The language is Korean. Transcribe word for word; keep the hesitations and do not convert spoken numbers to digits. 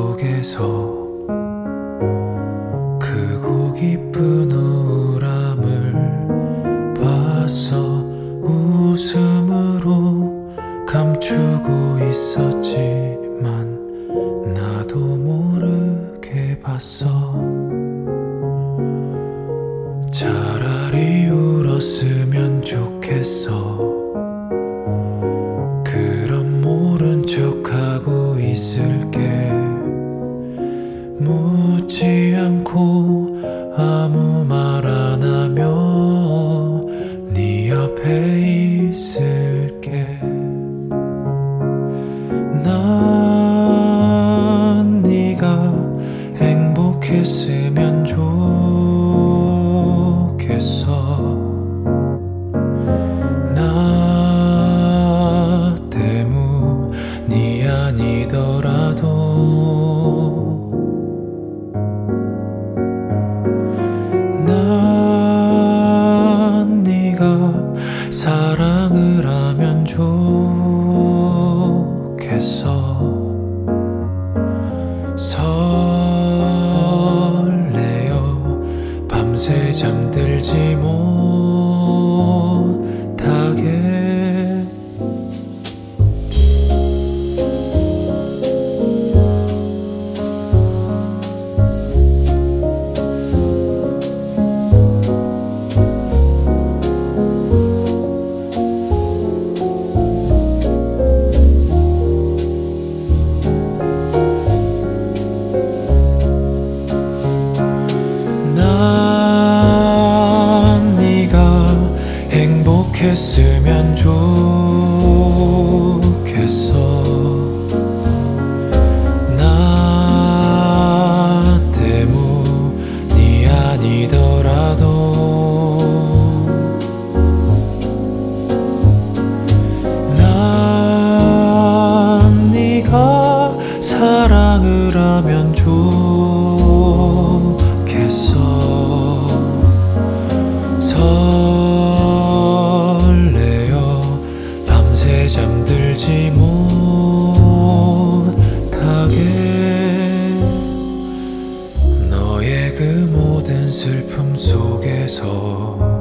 속에서 크고 깊은 우울함을 봤어. 웃음으로 감추고 있었지만 나도 모르게 봤어. 차라리 울었으면 좋겠어. 그럼 모른 척하고 있을게. 묻지 않고 아무 말 안 하며 네 옆에 있을게. 난 네가 행복했으면 좋겠어. 나 때문이 아니더라도 난 네가 사랑을 하면 좋겠어. 설레어 밤새 잠들지 못하게. 난 네가 행복했으면 좋겠어. 나 때문이 아니더라도 난 네가 사랑을 하면 좋겠어. 설레어 밤새 잠들지 못하게. 너의 그 모든 슬픔 속에서